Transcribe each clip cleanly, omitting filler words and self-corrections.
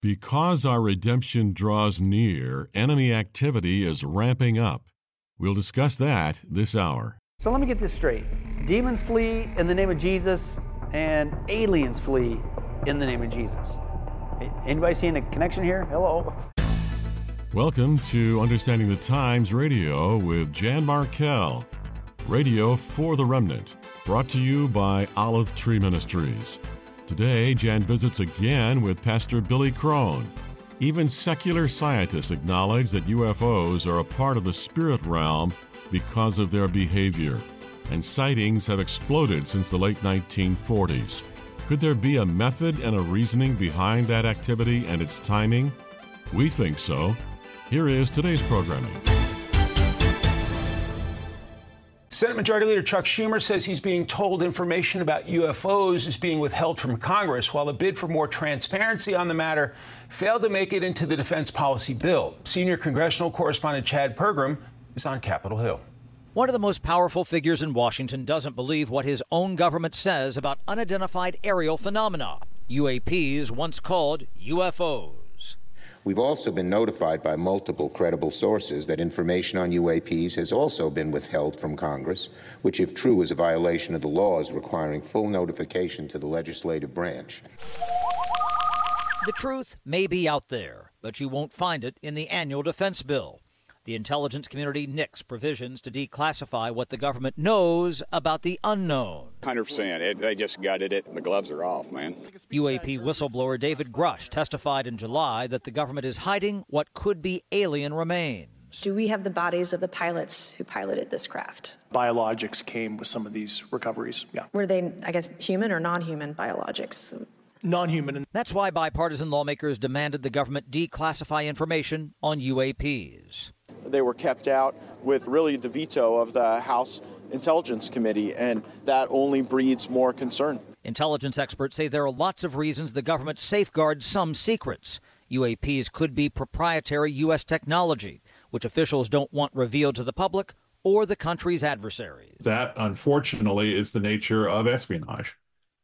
Because our redemption draws near, enemy activity is ramping up. We'll discuss that this hour. So let me get this straight. Demons flee in the name of Jesus, and aliens flee in the name of Jesus. Anybody seeing a connection here? Hello? Welcome to Understanding the Times Radio with Jan Markell. Radio for the Remnant, brought to you by Olive Tree Ministries. Today, Jan visits again with Pastor Billy Crone. Even secular scientists acknowledge that UFOs are a part of the spirit realm because of their behavior, and sightings have exploded since the late 1940s. Could there be a method and a reasoning behind that activity and its timing? We think so. Here is today's programming. Senate Majority Leader Chuck Schumer says he's being told information about UFOs is being withheld from Congress, while a bid for more transparency on the matter failed to make it into the defense policy bill. Senior congressional correspondent Chad Pergram is on Capitol Hill. One of the most powerful figures in Washington doesn't believe what his own government says about unidentified aerial phenomena, UAPs, once called UFOs. We've also been notified by multiple credible sources that information on UAPs has also been withheld from Congress, which, if true, is a violation of the laws requiring full notification to the legislative branch. The truth may be out there, but you won't find it in the annual defense bill. The intelligence community nixed provisions to declassify what the government knows about the unknown. 100%. They just gutted it. The gloves are off, man. UAP whistleblower David Grush testified in July that the government is hiding what could be alien remains. Do we have the bodies of the pilots who piloted this craft? Biologics came with some of these recoveries, yeah. Were they, I guess, human or non-human biologics? Non-human. That's why bipartisan lawmakers demanded the government declassify information on UAPs. They were kept out with really the veto of the House Intelligence Committee, and that only breeds more concern. Intelligence experts say there are lots of reasons the government safeguards some secrets. UAPs could be proprietary U.S. technology, which officials don't want revealed to the public or the country's adversaries. That, unfortunately, is the nature of espionage,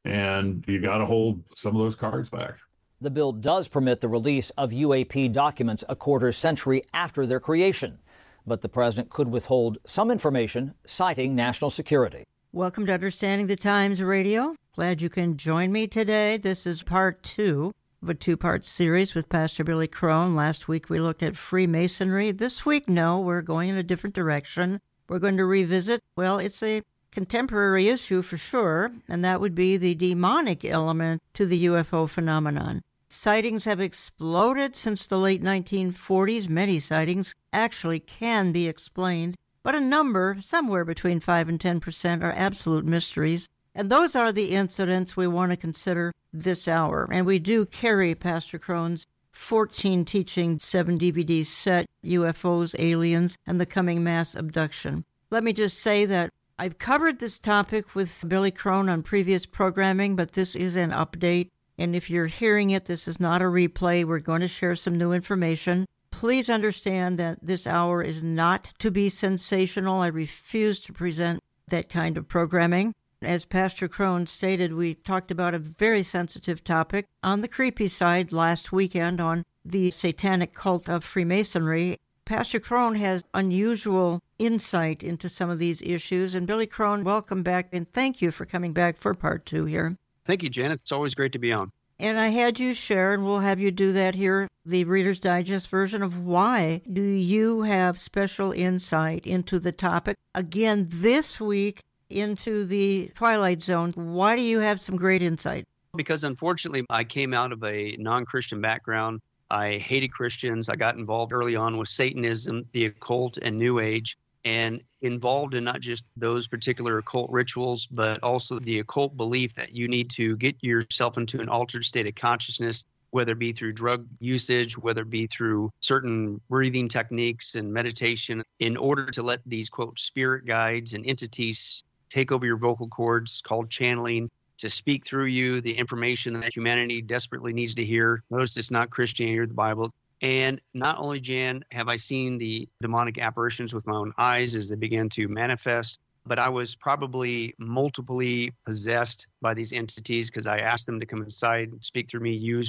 and you got to hold some of those cards back. The bill does permit the release of UAP documents a quarter century after their creation, but the president could withhold some information, citing national security. Welcome to Understanding the Times Radio. Glad you can join me today. This is part 2 of a 2-part series with Pastor Billy Crone. Last week we looked at Freemasonry. This week, no, we're going in a different direction. We're going to revisit, well, it's a contemporary issue for sure, and that would be the demonic element to the UFO phenomenon. Sightings have exploded since the late 1940s. Many sightings actually can be explained, but a number, somewhere between 5 and 10%, are absolute mysteries. And those are the incidents we want to consider this hour. And we do carry Pastor Crone's 14 teaching, 7 DVD set, UFOs, Aliens, and the Coming Mass Abduction. Let me just say that I've covered this topic with Billy Crone on previous programming, but this is an update. And if you're hearing it, this is not a replay. We're going to share some new information. Please understand that this hour is not to be sensational. I refuse to present that kind of programming. As Pastor Crone stated, we talked about a very sensitive topic on the creepy side last weekend on the satanic cult of Freemasonry. Pastor Crone has unusual insight into some of these issues. And Billy Crone, welcome back, and thank you for coming back for part 2 here. Thank you, Janet. It's always great to be on. And I had you share, and we'll have you do that here, the Reader's Digest version of why do you have special insight into the topic. Again, this week into the Twilight Zone, why do you have some great insight? Because unfortunately, I came out of a non-Christian background. I hated Christians. I got involved early on with Satanism, the occult, and New Age, and involved in not just those particular occult rituals, but also the occult belief that you need to get yourself into an altered state of consciousness, whether it be through drug usage, whether it be through certain breathing techniques and meditation, in order to let these, quote, spirit guides and entities take over your vocal cords, called channeling, to speak through you the information that humanity desperately needs to hear. Notice it's not Christianity or the Bible. And not only, Jan, have I seen the demonic apparitions with my own eyes as they began to manifest, but I was probably multiply possessed by these entities because I asked them to come inside, speak through me, use me.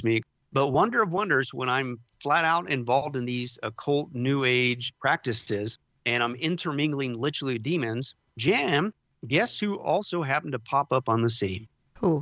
But wonder of wonders, when I'm flat out involved in these occult New Age practices and I'm intermingling literally demons, Jan, guess who also happened to pop up on the scene? Who?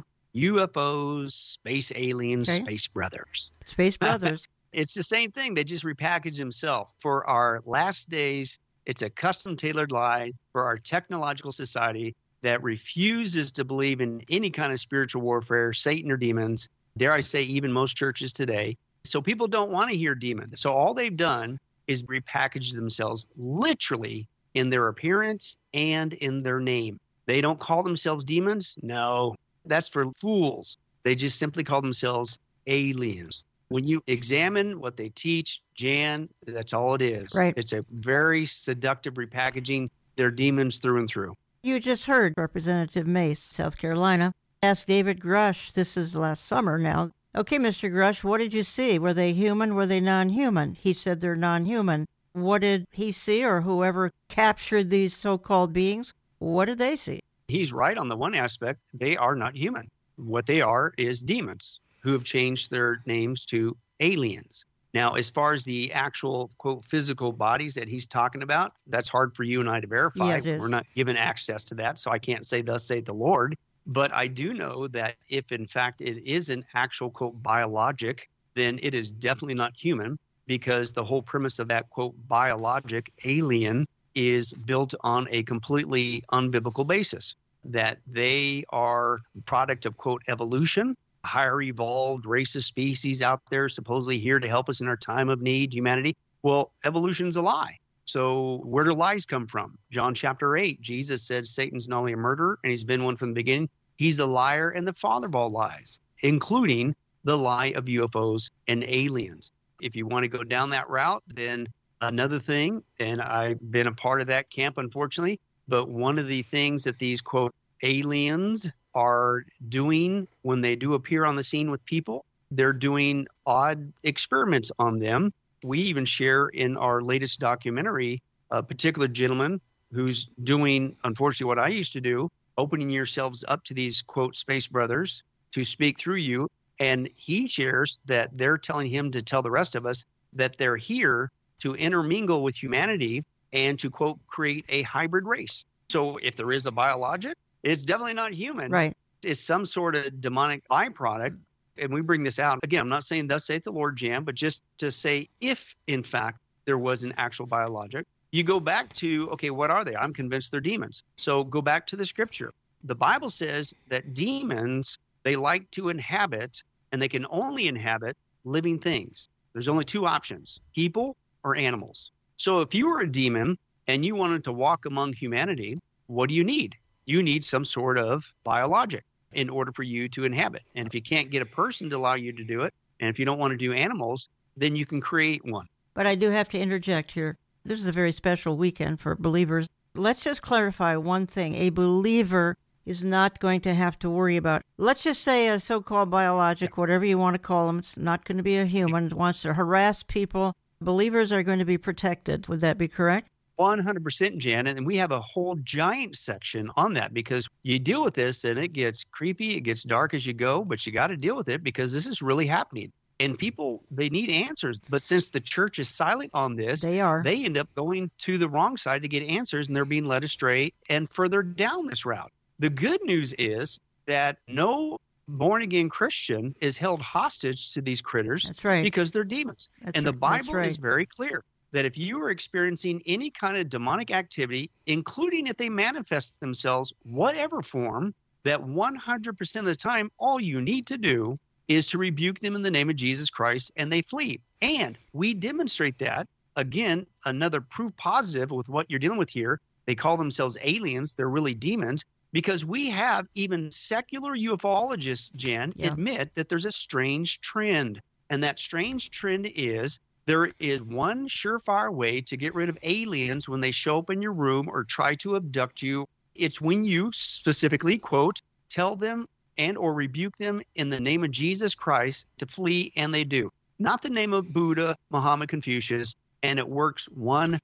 UFOs, space aliens, Okay. space brothers. Space Brothers. It's the same thing. They just repackaged themselves. For our last days, it's a custom-tailored lie for our technological society that refuses to believe in any kind of spiritual warfare, Satan or demons, dare I say even most churches today. So people don't want to hear demons. So all they've done is repackage themselves literally in their appearance and in their name. They don't call themselves demons. No, that's for fools. They just simply call themselves aliens. When you examine what they teach, Jan, that's all it is. Right. It's a very seductive repackaging. They're demons through and through. You just heard Representative Mace, South Carolina, ask David Grush, this is last summer now, okay, Mr. Grush, what did you see? Were they human? Were they non-human? He said they're non-human. What did he see, or whoever captured these so-called beings? What did they see? He's right on the one aspect. They are not human. What they are is demons who have changed their names to aliens. Now, as far as the actual, quote, physical bodies that he's talking about, that's hard for you and I to verify. Yeah, it is. We're not given access to that, so I can't say, thus saith the Lord. But I do know that if, in fact, it is an actual, quote, biologic, then it is definitely not human, because the whole premise of that, quote, biologic alien is built on a completely unbiblical basis, that they are a product of, quote, evolution, higher evolved race of species out there supposedly here to help us in our time of need, humanity. Well, evolution's a lie. So where do lies come from? John chapter 8, Jesus said Satan's not only a murderer, and he's been one from the beginning, he's a liar and the father of all lies, including the lie of UFOs and aliens. If you want to go down that route, then another thing, and I've been a part of that camp, unfortunately, but one of the things that these, quote, aliens are doing when they do appear on the scene with people, they're doing odd experiments on them. We even share in our latest documentary a particular gentleman who's doing, unfortunately, what I used to do, opening yourselves up to these, quote, space brothers to speak through you. And he shares that they're telling him to tell the rest of us that they're here to intermingle with humanity and to, quote, create a hybrid race. So if there is a biologic, it's definitely not human. Right. It's some sort of demonic byproduct. And we bring this out. Again, I'm not saying thus saith the Lord, Jan, but just to say if, in fact, there was an actual biologic, you go back to, okay, what are they? I'm convinced they're demons. So go back to the scripture. The Bible says that demons, they like to inhabit, and they can only inhabit living things. There's only two options, people or animals. So if you were a demon and you wanted to walk among humanity, what do you need? You need some sort of biologic in order for you to inhabit. And if you can't get a person to allow you to do it, and if you don't want to do animals, then you can create one. But I do have to interject here. This is a very special weekend for believers. Let's just clarify one thing. A believer is not going to have to worry about, let's just say a so-called biologic, whatever you want to call them, it's not going to be a human, wants to harass people. Believers are going to be protected. Would that be correct? 100%, Janet. And we have a whole giant section on that because you deal with this and it gets creepy, it gets dark as you go, but you got to deal with it because this is really happening. And people, they need answers. But since the church is silent on this, they end up going to the wrong side to get answers, and they're being led astray and further down this route. The good news is that no born-again Christian is held hostage to these critters. That's right. Because they're demons. And the Bible right. is very clear that if you are experiencing any kind of demonic activity, including if they manifest themselves, whatever form, that 100% of the time, all you need to do is to rebuke them in the name of Jesus Christ, and they flee. And we demonstrate that. Again, another proof positive with what you're dealing with here. They call themselves aliens. They're really demons because we have even secular ufologists, Jan, admit that there's a strange trend. And that strange trend is there is one surefire way to get rid of aliens when they show up in your room or try to abduct you. It's when you specifically, quote, tell them and or rebuke them in the name of Jesus Christ to flee, and they do. Not the name of Buddha, Muhammad, Confucius, and it works 100%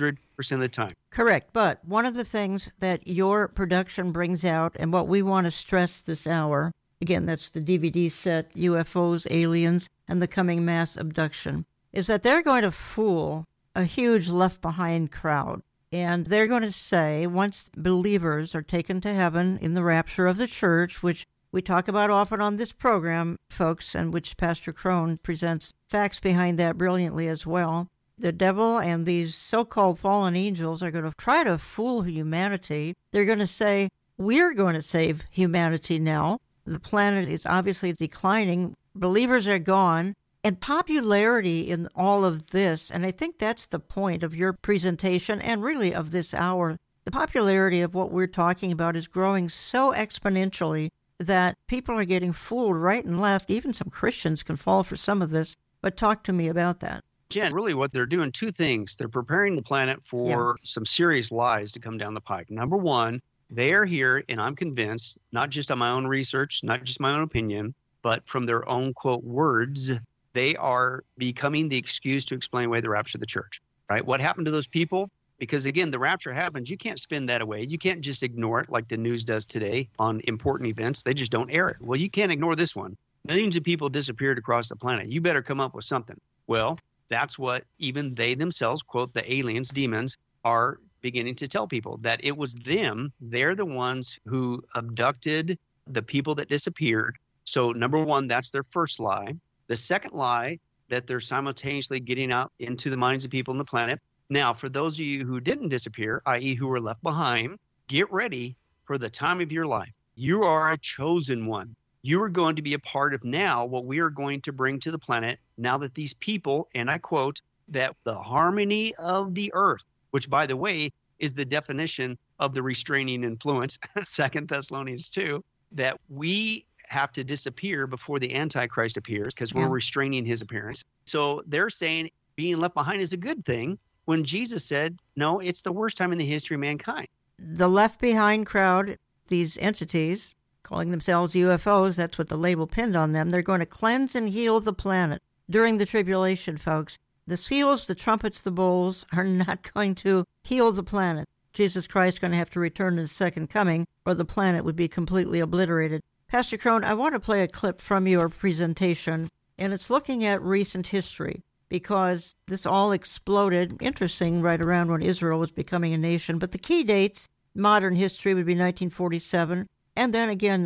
of the time. Correct. But one of the things that your production brings out and what we want to stress this hour, again, that's the DVD set, UFOs, Aliens, and the coming mass abduction, is that they're going to fool a huge left-behind crowd. And they're going to say, once believers are taken to heaven in the rapture of the church, which we talk about often on this program, folks, and which Pastor Crone presents facts behind that brilliantly as well, the devil and these so-called fallen angels are going to try to fool humanity. They're going to say, we're going to save humanity now. The planet is obviously declining. Believers are gone. And popularity in all of this, and I think that's the point of your presentation and really of this hour, the popularity of what we're talking about is growing so exponentially that people are getting fooled right and left. Even some Christians can fall for some of this. But talk to me about that. Jen, really what they're doing, two things. They're preparing the planet for some serious lies to come down the pike. Number one, they are here, and I'm convinced, not just on my own research, not just my own opinion, but from their own, quote, words, they are becoming the excuse to explain away the rapture of the church, right? What happened to those people? Because, again, the rapture happens. You can't spin that away. You can't just ignore it like the news does today on important events. They just don't air it. Well, you can't ignore this one. Millions of people disappeared across the planet. You better come up with something. Well, that's what even they themselves, quote, the aliens, demons, are beginning to tell people, that it was them. They're the ones who abducted the people that disappeared. So, number one, that's their first lie. The second lie, that they're simultaneously getting out into the minds of people on the planet. Now, for those of you who didn't disappear, i.e. who were left behind, get ready for the time of your life. You are a chosen one. You are going to be a part of now what we are going to bring to the planet now that these people, and I quote, that the harmony of the earth, which, by the way, is the definition of the restraining influence, 2 Thessalonians 2, that we have to disappear before the Antichrist appears because we're restraining his appearance. So they're saying being left behind is a good thing when Jesus said, no, it's the worst time in the history of mankind. The left behind crowd, these entities, calling themselves UFOs, that's what the label pinned on them, they're going to cleanse and heal the planet during the tribulation, folks. The seals, the trumpets, the bowls are not going to heal the planet. Jesus Christ is going to have to return in his second coming, or the planet would be completely obliterated. Pastor Crone, I want to play a clip from your presentation, and it's looking at recent history, because this all exploded, interesting, right around when Israel was becoming a nation. But the key dates, modern history, would be 1947, and then again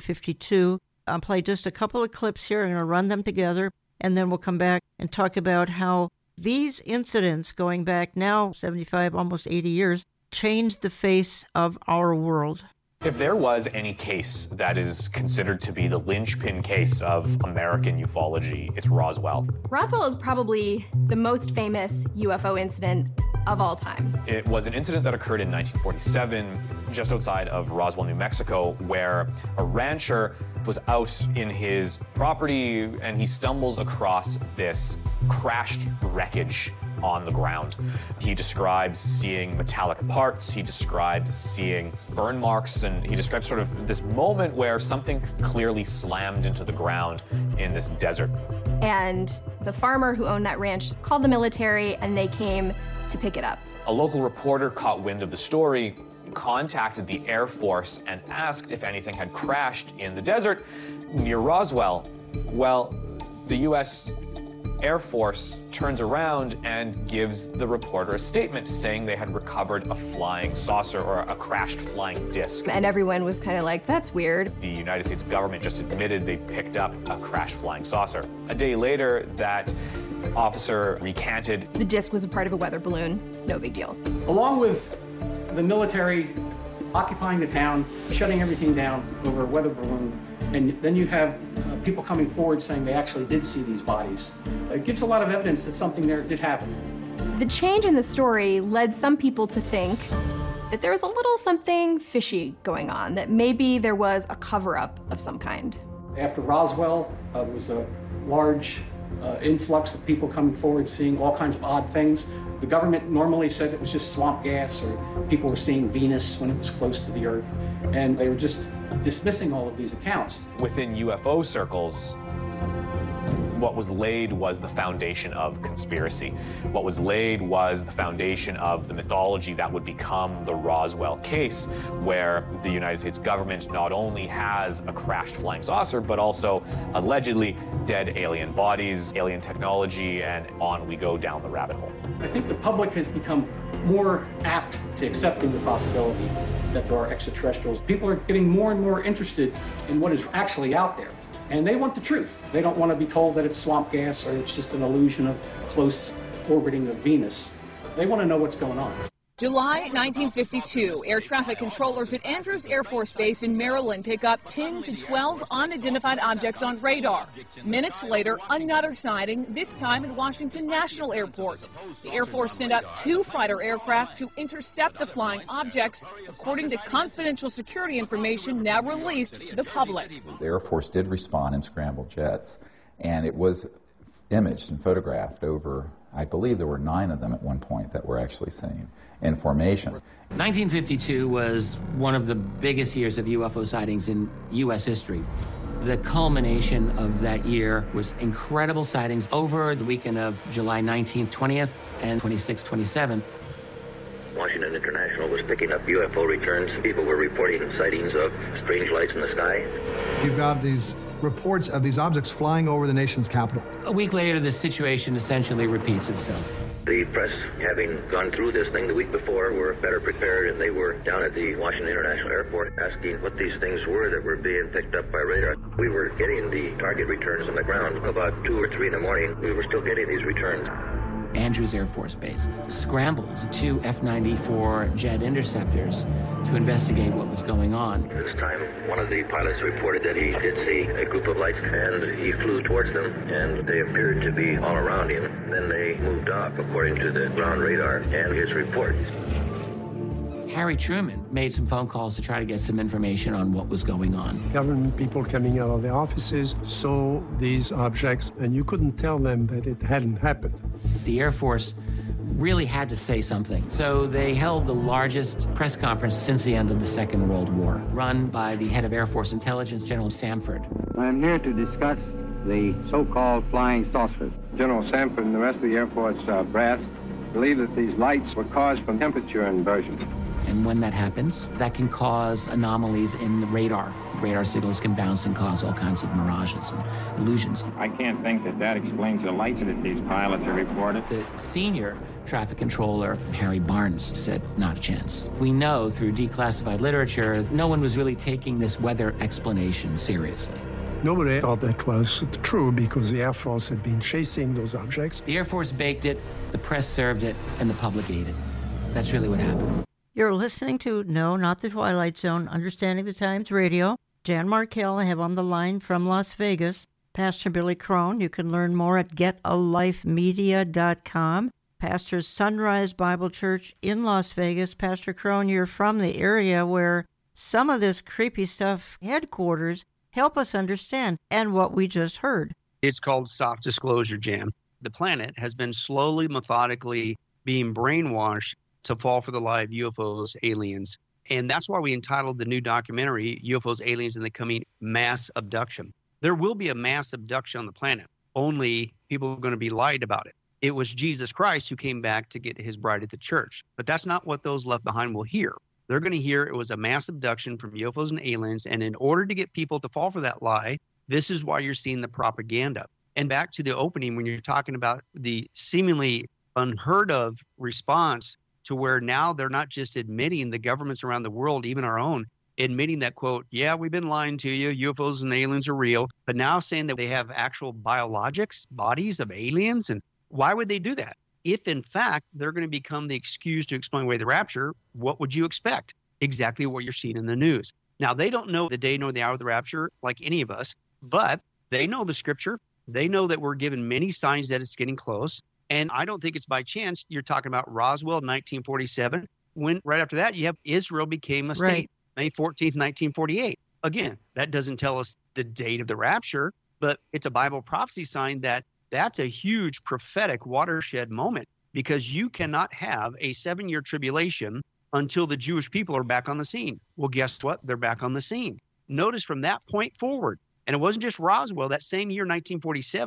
1952. I'll play just a couple of clips here. I'm going to run them together, and then we'll come back and talk about how these incidents, going back now 75, almost 80 years, changed the face of our world. If there was any case that is considered to be the linchpin case of American ufology, it's Roswell. Roswell is probably the most famous UFO incident of all time. It was an incident that occurred in 1947, just outside of Roswell, New Mexico, where a rancher was out in his property and he stumbles across this crashed wreckage on the ground. He describes seeing metallic parts, he describes seeing burn marks, and he describes sort of this moment where something clearly slammed into the ground in this desert. And the farmer who owned that ranch called the military and they came to pick it up. A local reporter caught wind of the story, contacted the Air Force, and asked if anything had crashed in the desert near Roswell. Well, the U.S. Air Force turns around and gives the reporter a statement saying they had recovered a flying saucer or a crashed flying disc. And everyone was kind of like, that's weird. The United States government just admitted they picked up a crashed flying saucer. A day later, that officer recanted. The disc was a part of a weather balloon. No big deal. Along with the military occupying the town, shutting everything down over a weather balloon, and then you have people coming forward saying they actually did see these bodies. It gives a lot of evidence that something there did happen. The change in the story led some people to think that there was a little something fishy going on, that maybe there was a cover-up of some kind. After Roswell, there was a large influx of people coming forward seeing all kinds of odd things. The government normally said it was just swamp gas, or people were seeing Venus when it was close to the Earth, and they were just dismissing all of these accounts. Within UFO circles, what was laid was the foundation of conspiracy. What was laid was the foundation of the mythology that would become the Roswell case, where the United States government not only has a crashed flying saucer, but also allegedly dead alien bodies, alien technology, and on we go down the rabbit hole. I think the public has become more apt to accepting the possibility that there are extraterrestrials. People are getting more and more interested in what is actually out there. And they want the truth. They don't want to be told that it's swamp gas or it's just an illusion of close orbiting of Venus. They want to know what's going on. July 1952, air traffic controllers at Andrews Air Force Base in Maryland pick up 10 to 12 unidentified objects on radar. Minutes later, another sighting, this time at Washington National Airport. The Air Force sent up 2 fighter aircraft to intercept the flying objects, according to confidential security information now released to the public. The Air Force did respond in scrambled jets, and it was imaged and photographed over, I believe there were 9 of them at one point that were actually seen in formation. 1952 was one of the biggest years of UFO sightings in U.S. history. The culmination of that year was incredible sightings over the weekend of July 19th, 20th, and 26th, 27th. Washington International was picking up UFO returns. People were reporting sightings of strange lights in the sky. You've got these reports of these objects flying over the nation's capital. A week later, the situation essentially repeats itself. The press, having gone through this thing the week before, were better prepared, and they were down at the Washington International Airport asking what these things were that were being picked up by radar. We were getting the target returns on the ground. About 2 or 3 in the morning, we were still getting these returns. Andrews Air Force Base scrambles 2 F-94 jet interceptors to investigate what was going on. This time, one of the pilots reported that he did see a group of lights, and he flew towards them, and they appeared to be all around him. Then they moved off, according to the ground radar and his report. Harry Truman made some phone calls to try to get some information on what was going on. Government people coming out of their offices saw these objects, and you couldn't tell them that it hadn't happened. The Air Force really had to say something, so they held the largest press conference since the end of the Second World War, run by the head of Air Force Intelligence, General Samford. I'm here to discuss the so-called flying saucers. General Samford and the rest of the Air Force brass believe that these lights were caused from temperature inversion. And when that happens, that can cause anomalies in the radar. Radar signals can bounce and cause all kinds of mirages and illusions. I can't think that that explains the lights that these pilots have reported. The senior traffic controller, Harry Barnes, said, not a chance. We know through declassified literature, no one was really taking this weather explanation seriously. Nobody thought that was true because the Air Force had been chasing those objects. The Air Force baked it, the press served it, and the public ate it. That's really what happened. You're listening to No, Not the Twilight Zone, Understanding the Times Radio. Jan Markell, I have on the line from Las Vegas, Pastor Billy Crone. You can learn more at getalifemedia.com. Pastor's Sunrise Bible Church in Las Vegas. Pastor Crone, you're from the area where some of this creepy stuff headquarters. Help us understand and what we just heard. It's called soft disclosure, Jan. The planet has been slowly, methodically being brainwashed to fall for the lie of UFOs, aliens. And that's why we entitled the new documentary, UFOs, Aliens, and the Coming Mass Abduction. There will be a mass abduction on the planet. Only people are going to be lied about it. It was Jesus Christ who came back to get his bride at the church. But that's not what those left behind will hear. They're going to hear it was a mass abduction from UFOs and aliens. And in order to get people to fall for that lie, this is why you're seeing the propaganda. And back to the opening, when you're talking about the seemingly unheard of response to where now they're not just admitting, the governments around the world, even our own, admitting that, quote, yeah, we've been lying to you, UFOs and aliens are real, but now saying that they have actual biologics, bodies of aliens. And why would they do that? If, in fact, they're going to become the excuse to explain away the rapture, what would you expect? Exactly what you're seeing in the news. Now, they don't know the day nor the hour of the rapture like any of us, but they know the scripture. They know that we're given many signs that it's getting close. And I don't think it's by chance. You're talking about Roswell, 1947. When right after that, you have Israel became a state, May 14th, 1948. Again, that doesn't tell us the date of the rapture, but it's a Bible prophecy sign that that's a huge prophetic watershed moment, because you cannot have a 7-year tribulation until the Jewish people are back on the scene. Well, guess what? They're back on the scene. Notice from that point forward, and it wasn't just Roswell, that same year, 1947,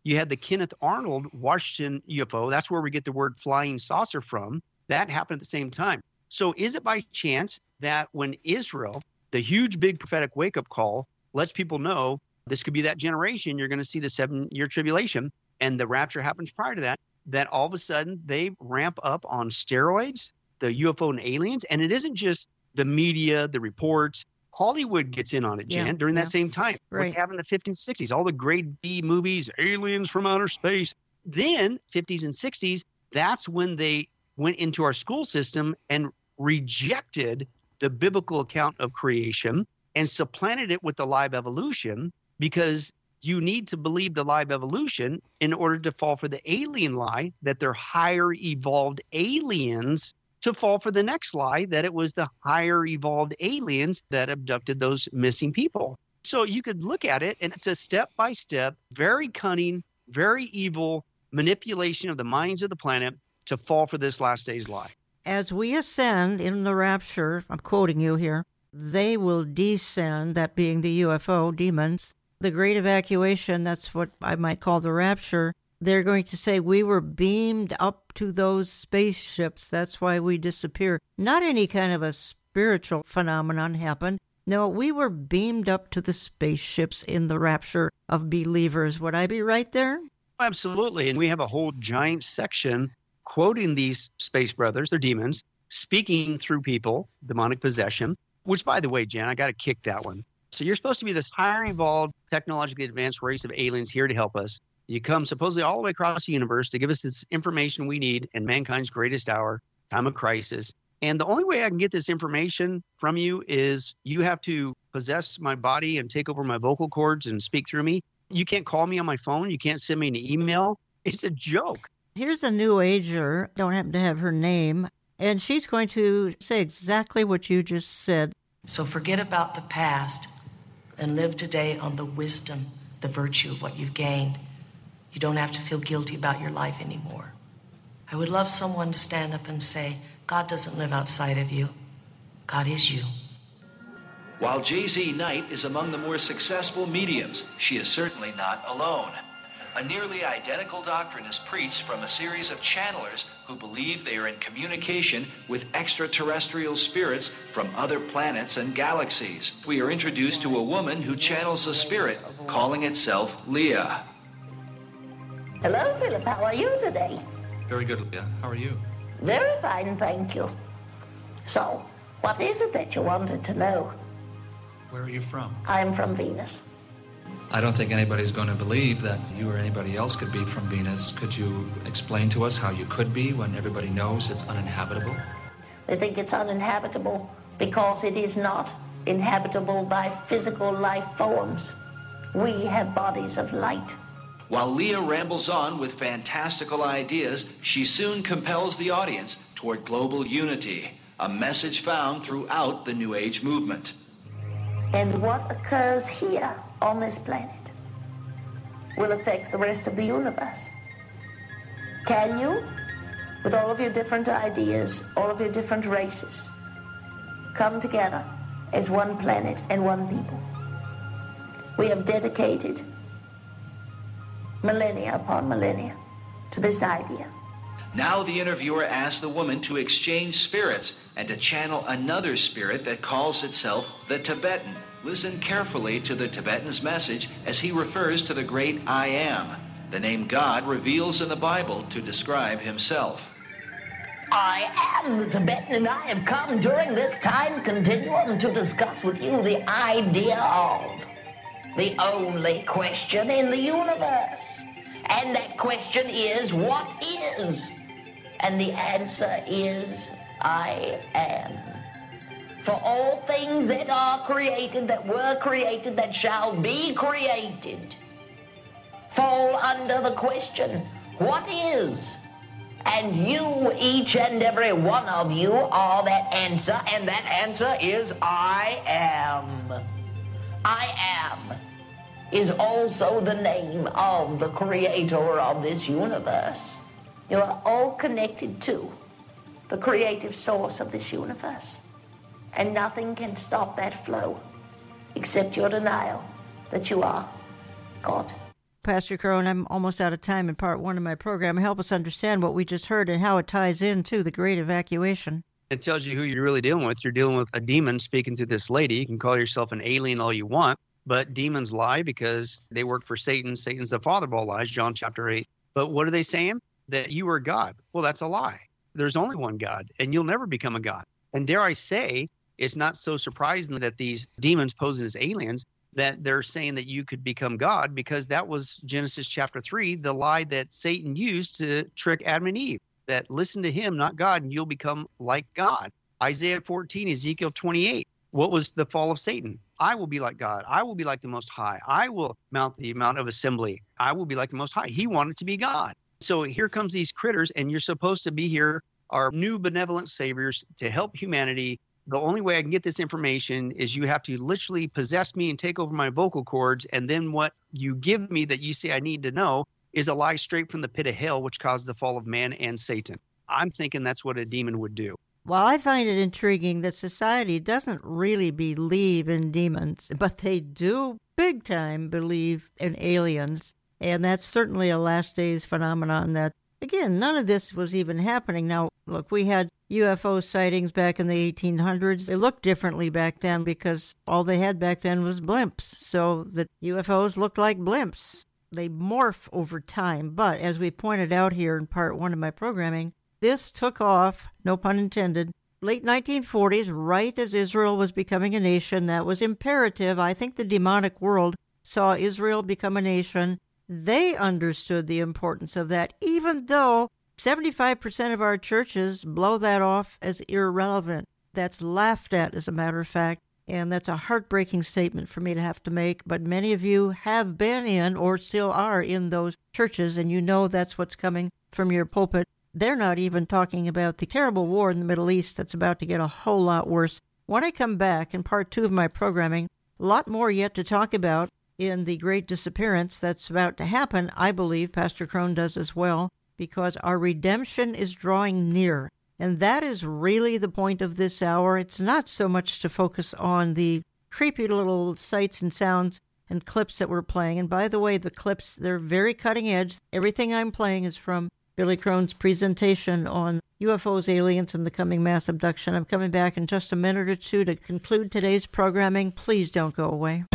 You had the Kenneth Arnold Washington UFO. That's where we get the word flying saucer from. That happened at the same time. So is it by chance that when Israel, the huge, big prophetic wake-up call, lets people know this could be that generation, you're going to see the 7-year tribulation, and the rapture happens prior to that, that all of a sudden they ramp up on steroids, the UFO and aliens, and it isn't just the media, the reports. Hollywood gets in on it, Jan, during that same time. Right. What happened in the 50s, 60s, all the grade B movies, aliens from outer space. Then 50s and 60s, that's when they went into our school system and rejected the biblical account of creation and supplanted it with the live evolution, because you need to believe the live evolution in order to fall for the alien lie that they're higher evolved aliens, to fall for the next lie that it was the higher evolved aliens that abducted those missing people. So you could look at it, and it's a step-by-step, very cunning, very evil manipulation of the minds of the planet to fall for this last days lie. As we ascend in the rapture, I'm quoting you here, they will descend, that being the UFO demons. The great evacuation, that's what I might call the rapture. They're going to say we were beamed up to those spaceships. That's why we disappear. Not any kind of a spiritual phenomenon happened. No, we were beamed up to the spaceships in the rapture of believers. Would I be right there? Absolutely. And we have a whole giant section quoting these space brothers, they're demons, speaking through people, demonic possession, which, by the way, Jan, I got to kick that one. So you're supposed to be this higher evolved, technologically advanced race of aliens here to help us. You come supposedly all the way across the universe to give us this information we need in mankind's greatest hour, time of crisis. And the only way I can get this information from you is you have to possess my body and take over my vocal cords and speak through me. You can't call me on my phone. You can't send me an email. It's a joke. Here's a New Ager, don't happen to have her name, and she's going to say exactly what you just said. So forget about the past and live today on the wisdom, the virtue of what you've gained. You don't have to feel guilty about your life anymore. I would love someone to stand up and say, God doesn't live outside of you. God is you. While J.Z. Knight is among the more successful mediums, she is certainly not alone. A nearly identical doctrine is preached from a series of channelers who believe they are in communication with extraterrestrial spirits from other planets and galaxies. We are introduced to a woman who channels a spirit, calling itself Leah. Hello, Philip. How are you today? Very good, Leah. How are you? Very fine, thank you. So, what is it that you wanted to know? Where are you from? I'm from Venus. I don't think anybody's going to believe that you or anybody else could be from Venus. Could you explain to us how you could be when everybody knows it's uninhabitable? They think it's uninhabitable because it is not inhabitable by physical life forms. We have bodies of light. While Leah rambles on with fantastical ideas, she soon compels the audience toward global unity, a message found throughout the New Age movement. And what occurs here on this planet will affect the rest of the universe. Can you, with all of your different ideas, all of your different races, come together as one planet and one people? We have dedicated millennia upon millennia to this idea. Now the interviewer asks the woman to exchange spirits and to channel another spirit that calls itself the Tibetan. Listen carefully to the Tibetan's message as he refers to the great I Am, the name God reveals in the Bible to describe himself. I am the Tibetan, and I have come during this time continuum to discuss with you the idea of the only question in the universe. And that question is, what is? And the answer is, I am. For all things that are created, that were created, that shall be created, fall under the question, what is? And you, each and every one of you, are that answer, and that answer is I am. I am is also the name of the creator of this universe. You are all connected to the creative source of this universe. And nothing can stop that flow except your denial that you are God. Pastor Crone, I'm almost out of time in part one of my program. Help us understand what we just heard and how it ties into the Great Evacuation. It tells you who you're really dealing with. You're dealing with a demon speaking to this lady. You can call yourself an alien all you want, but demons lie because they work for Satan. Satan's the father of all lies, John chapter 8. But what are they saying? That you are God. Well, that's a lie. There's only one God, and you'll never become a God. And dare I say, it's not so surprising that these demons posing as aliens, that they're saying that you could become God, because that was Genesis chapter 3, the lie that Satan used to trick Adam and Eve, that listen to him, not God, and you'll become like God. Isaiah 14, Ezekiel 28. What was the fall of Satan? I will be like God. I will be like the Most High. I will mount the Mount of Assembly. I will be like the Most High. He wanted to be God. So here comes these critters, and you're supposed to be here, our new benevolent saviors, to help humanity. The only way I can get this information is you have to literally possess me and take over my vocal cords, and then what you give me that you say I need to know is a lie straight from the pit of hell, which caused the fall of man and Satan. I'm thinking that's what a demon would do. Well, I find it intriguing that society doesn't really believe in demons, but they do big time believe in aliens. And that's certainly a last days phenomenon that, again, none of this was even happening. Now, look, we had UFO sightings back in the 1800s. They looked differently back then because all they had back then was blimps. So the UFOs looked like blimps. They morph over time. But as we pointed out here in part one of my programming, this took off, no pun intended, late 1940s, right as Israel was becoming a nation. That was imperative. I think the demonic world saw Israel become a nation. They understood the importance of that, even though 75% of our churches blow that off as irrelevant. That's laughed at, as a matter of fact, and that's a heartbreaking statement for me to have to make, but many of you have been in or still are in those churches, and you know that's what's coming from your pulpit. They're not even talking about the terrible war in the Middle East that's about to get a whole lot worse. When I come back in part two of my programming, a lot more yet to talk about in the great disappearance that's about to happen. I believe Pastor Crone does as well, because our redemption is drawing near. And that is really the point of this hour. It's not so much to focus on the creepy little sights and sounds and clips that we're playing. And by the way, the clips, they're very cutting edge. Everything I'm playing is from Billy Crone's presentation on UFOs, aliens, and the coming mass abduction. I'm coming back in just a minute or two to conclude today's programming. Please don't go away.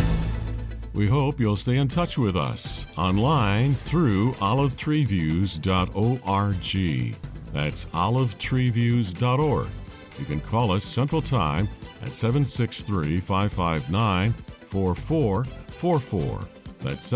We hope you'll stay in touch with us online through olivetreeviews.org. That's olivetreeviews.org. You can call us Central Time at 763-559-4444. That's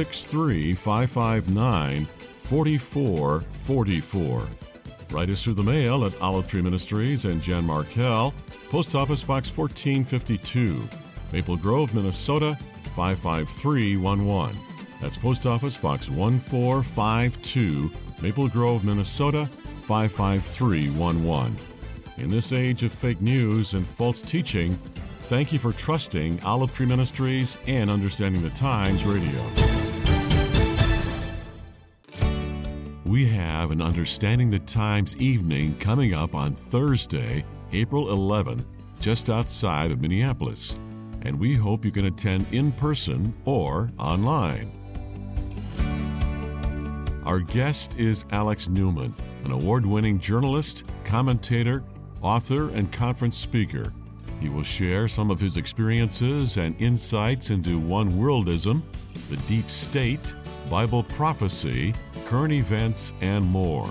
763-559-4444. Write us through the mail at Olive Tree Ministries and Jan Markell, Post Office Box 1452, Maple Grove, Minnesota 55311. That's Post Office Box 1452, Maple Grove, Minnesota 55311. In this age of fake news and false teaching, thank you for trusting Olive Tree Ministries and Understanding the Times Radio. We have an Understanding the Times evening coming up on Thursday, April 11th, just outside of Minneapolis, and we hope you can attend in person or online. Our guest is Alex Newman, an award-winning journalist, commentator, author, and conference speaker. He will share some of his experiences and insights into one-worldism, the deep state, Bible prophecy, current events, and more.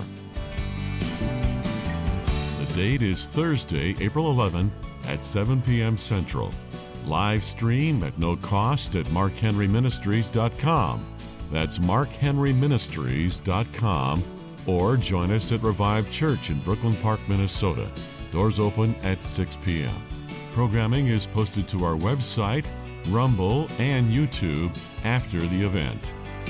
The date is Thursday, April 11 at 7 p.m. Central. Live stream at no cost at markhenryministries.com. That's markhenryministries.com, or join us at Revive Church in Brooklyn Park, Minnesota. Doors open at 6 p.m. Programming is posted to our website, Rumble, and YouTube after the event.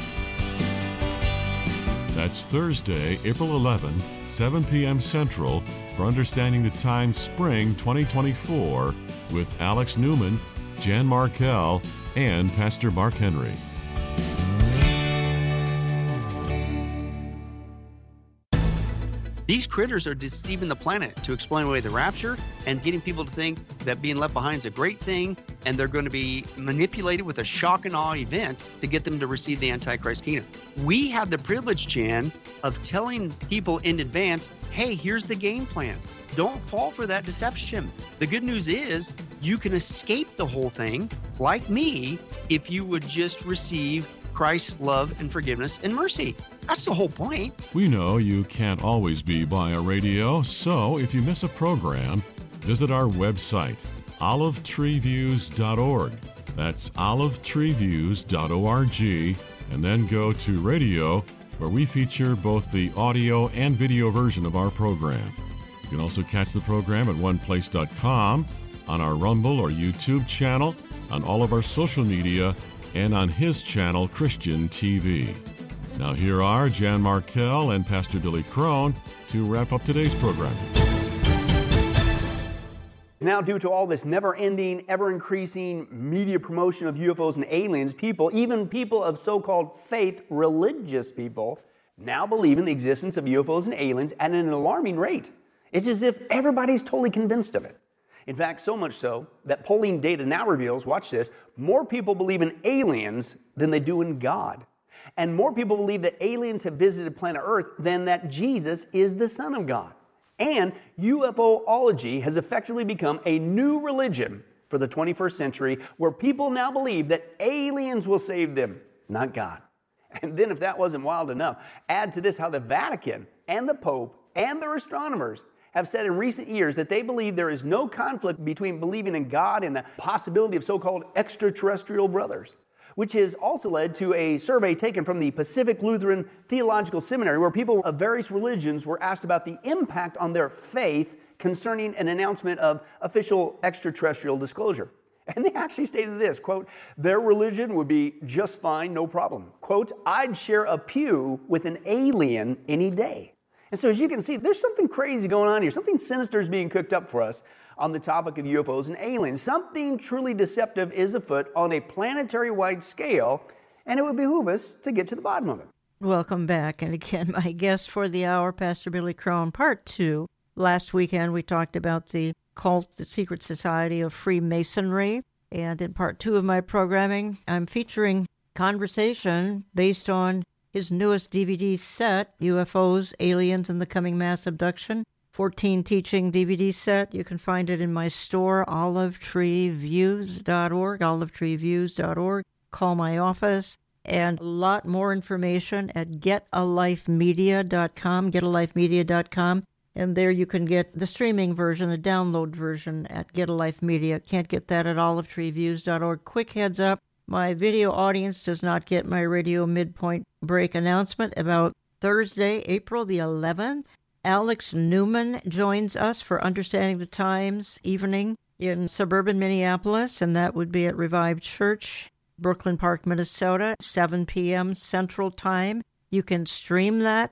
That's Thursday, April 11, 7 p.m. Central, for Understanding the Times Spring 2024 with Alex Newman, Jan Markell, and Pastor Mark Henry. These critters are deceiving the planet to explain away the rapture and getting people to think that being left behind is a great thing, and they're going to be manipulated with a shock and awe event to get them to receive the Antichrist kingdom. We have the privilege, Jan, of telling people in advance, hey, here's the game plan. Don't fall for that deception. The good news is you can escape the whole thing, like me, if you would just receive Christ's love and forgiveness and mercy. That's the whole point. We know you can't always be by a radio, so if you miss a program, visit our website, olivetreeviews.org. That's olivetreeviews.org, and then go to radio, where we feature both the audio and video version of our program. You can also catch the program at oneplace.com, on our Rumble or YouTube channel, on all of our social media, and on his channel, Christian TV. Now here are Jan Markell and Pastor Billy Crone to wrap up today's program. Now, due to all this never-ending, ever-increasing media promotion of UFOs and aliens, people, even people of so-called faith, religious people, now believe in the existence of UFOs and aliens at an alarming rate. It's as if everybody's totally convinced of it. In fact, so much so that polling data now reveals, watch this, more people believe in aliens than they do in God. And more people believe that aliens have visited planet Earth than that Jesus is the Son of God. And UFOlogy has effectively become a new religion for the 21st century, where people now believe that aliens will save them, not God. And then if that wasn't wild enough, add to this how the Vatican and the Pope and their astronomers have said in recent years that they believe there is no conflict between believing in God and the possibility of so-called extraterrestrial brothers, which has also led to a survey taken from the Pacific Lutheran Theological Seminary, where people of various religions were asked about the impact on their faith concerning an announcement of official extraterrestrial disclosure. And they actually stated this, quote, their religion would be just fine, no problem. Quote, I'd share a pew with an alien any day. And so as you can see, there's something crazy going on here. Something sinister is being cooked up for us on the topic of UFOs and aliens. Something truly deceptive is afoot on a planetary-wide scale, and it would behoove us to get to the bottom of it. Welcome back. And again, my guest for the hour, Pastor Billy Crone, Part 2. Last weekend, we talked about the cult, the secret society of Freemasonry. And in Part 2 of my programming, I'm featuring conversation based on his newest DVD set, UFOs, Aliens, and the Coming Mass Abduction. 14 teaching DVD set. You can find it in my store, olivetreeviews.org, olivetreeviews.org. Call my office. And a lot more information at getalifemedia.com, getalifemedia.com. And there you can get the streaming version, the download version at Get a Life Media. Can't get that at olivetreeviews.org. Quick heads up. My video audience does not get my radio midpoint break announcement about Thursday, April the 11th. Alex Newman joins us for Understanding the Times evening in suburban Minneapolis, and that would be at Revived Church, Brooklyn Park, Minnesota, 7 p.m. Central Time. You can stream that,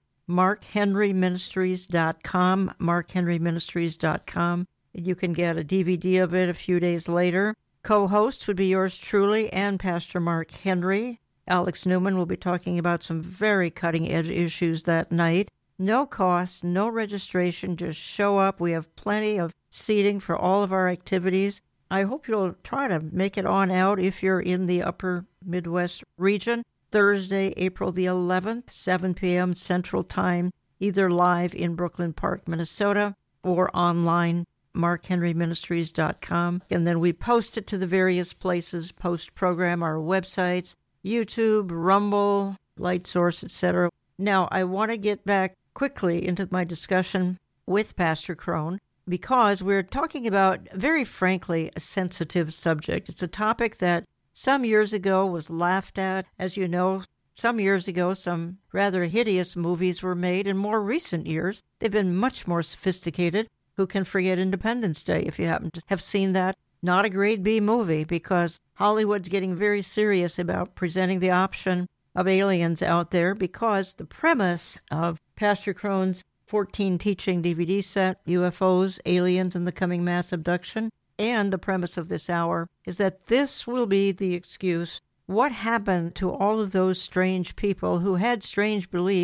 markhenryministries.com, markhenryministries.com. You can get a DVD of it a few days later. Co-hosts would be yours truly and Pastor Mark Henry. Alex Newman will be talking about some very cutting-edge issues that night. No cost, no registration, just show up. We have plenty of seating for all of our activities. I hope you'll try to make it on out if you're in the upper Midwest region. Thursday, April the 11th, 7 p.m. Central Time, either live in Brooklyn Park, Minnesota, or online, markhenryministries.com. And then we post it to the various places post-program, our websites, YouTube, Rumble, Lightsource, etc. Now, I want to get back quickly into my discussion with Pastor Crone because we're talking about, very frankly, a sensitive subject. It's a topic that some years ago was laughed at. As you know, some years ago, some rather hideous movies were made. In more recent years, they've been much more sophisticated. Who can forget Independence Day, if you happen to have seen that? Not a grade B movie, because Hollywood's getting very serious about presenting the option of aliens out there, because the premise of Pastor Crone's 14 teaching DVD set, UFOs, Aliens, and the Coming Mass Abduction, and the premise of this hour is that this will be the excuse. What happened to all of those strange people who had strange beliefs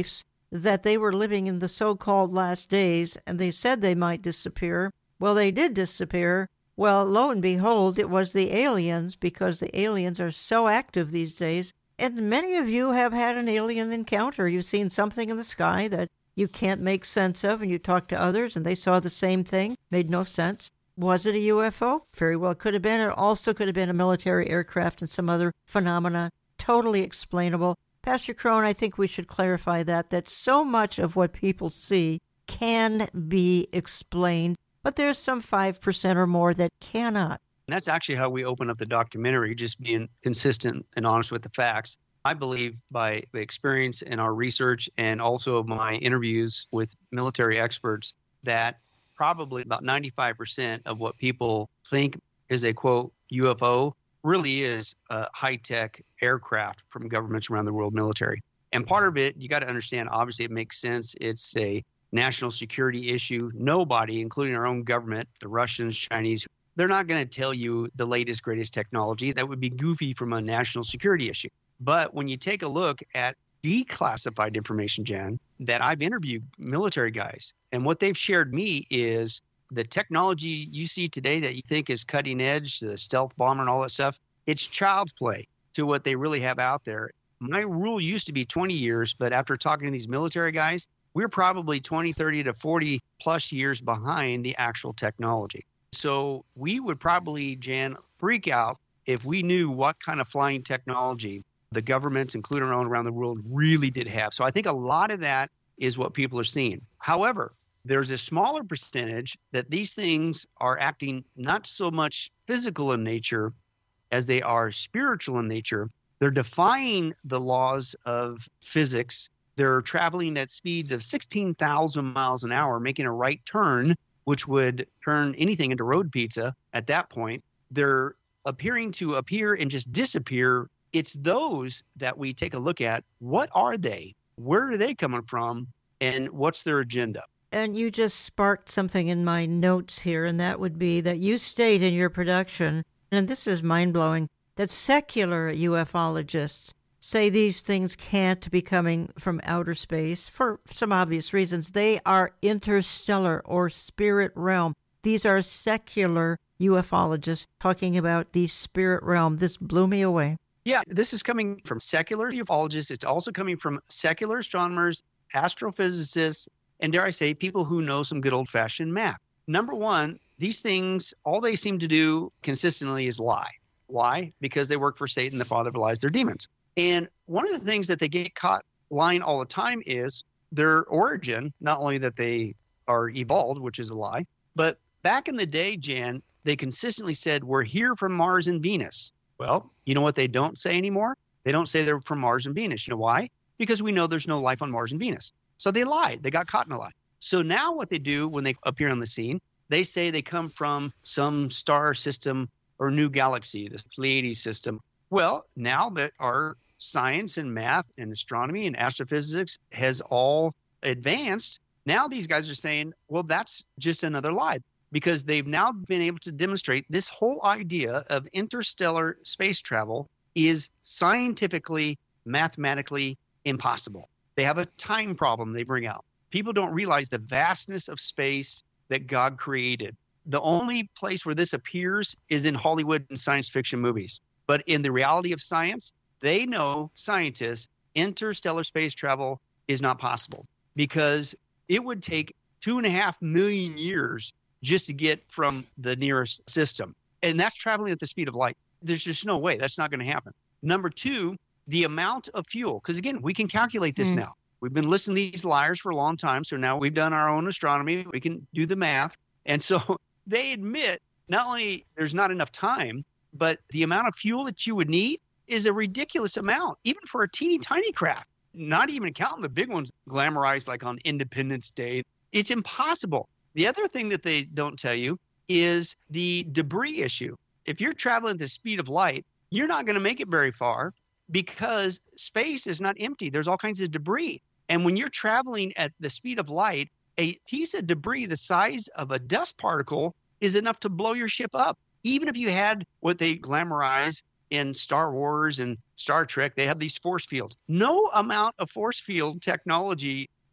that they were living in the so-called last days, and they said they might disappear. Well, they did disappear. Well, lo and behold, it was the aliens, because the aliens are so active these days. And many of you have had an alien encounter. You've seen something in the sky that you can't make sense of, and you talk to others, and they saw the same thing, made no sense. Was it a UFO? Very well could have been. It also could have been a military aircraft and some other phenomena. Totally explainable. Pastor Crone, I think we should clarify that so much of what people see can be explained, but there's some 5% or more that cannot. And that's actually how we open up the documentary, just being consistent and honest with the facts. I believe by experience in our research and also my interviews with military experts that probably about 95% of what people think is a, quote, UFO really is a high-tech aircraft from governments around the world, military. And part of it, you got to understand, obviously it makes sense. It's a national security issue. Nobody, including our own government, the Russians, Chinese, they're not going to tell you the latest, greatest technology. That would be goofy from a national security issue. But when you take a look at declassified information, Jen, that I've interviewed military guys, and what they've shared me is the technology you see today that you think is cutting edge, the stealth bomber and all that stuff, it's child's play to what they really have out there. My rule used to be 20 years, but after talking to these military guys, we're probably 20, 30 to 40 plus years behind the actual technology. So we would probably, Jan, freak out if we knew what kind of flying technology the governments, including our own around the world, really did have. So I think a lot of that is what people are seeing. However, there's a smaller percentage that these things are acting not so much physical in nature as they are spiritual in nature. They're defying the laws of physics. They're traveling at speeds of 16,000 miles an hour, making a right turn, which would turn anything into road pizza at that point. They're appearing to appear and just disappear. It's those that we take a look at. What are they? Where are they coming from? And what's their agenda? And you just sparked something in my notes here, and that would be that you state in your production, and this is mind-blowing, that secular ufologists say these things can't be coming from outer space for some obvious reasons. They are interstellar or spirit realm. These are secular ufologists talking about the spirit realm. This blew me away. Yeah, this is coming from secular ufologists. It's also coming from secular astronomers, astrophysicists, and dare I say, people who know some good old-fashioned math. Number one, these things, all they seem to do consistently is lie. Why? Because they work for Satan, the father of lies, they're demons. And one of the things that they get caught lying all the time is their origin, not only that they are evolved, which is a lie, but back in the day, Jan, they consistently said, we're here from Mars and Venus. Well, you know what they don't say anymore? They don't say they're from Mars and Venus. You know why? Because we know there's no life on Mars and Venus. So they lied. They got caught in a lie. So now what they do when they appear on the scene, they say they come from some star system or new galaxy, this Pleiades system. Well, now that our science and math and astronomy and astrophysics has all advanced, now these guys are saying, well, that's just another lie, because they've now been able to demonstrate this whole idea of interstellar space travel is scientifically, mathematically impossible. They have a time problem they bring out. People don't realize the vastness of space that God created. The only place where this appears is in Hollywood and science fiction movies. But in the reality of science, they know, scientists, interstellar space travel is not possible, because it would take 2.5 million years just to get from the nearest system. And that's traveling at the speed of light. There's just no way. That's not going to happen. Number two, the amount of fuel, because again, we can calculate this now. We've been listening to these liars for a long time, so now we've done our own astronomy. We can do the math. And so they admit not only there's not enough time, but the amount of fuel that you would need is a ridiculous amount, even for a teeny tiny craft, not even counting the big ones glamorized like on Independence Day. It's impossible. The other thing that they don't tell you is the debris issue. If you're traveling at the speed of light, you're not going to make it very far, because space is not empty. There's all kinds of debris. And when you're traveling at the speed of light, a piece of debris the size of a dust particle is enough to blow your ship up. Even if you had what they glamorize in Star Wars and Star Trek, they have these force fields. No amount of force field technology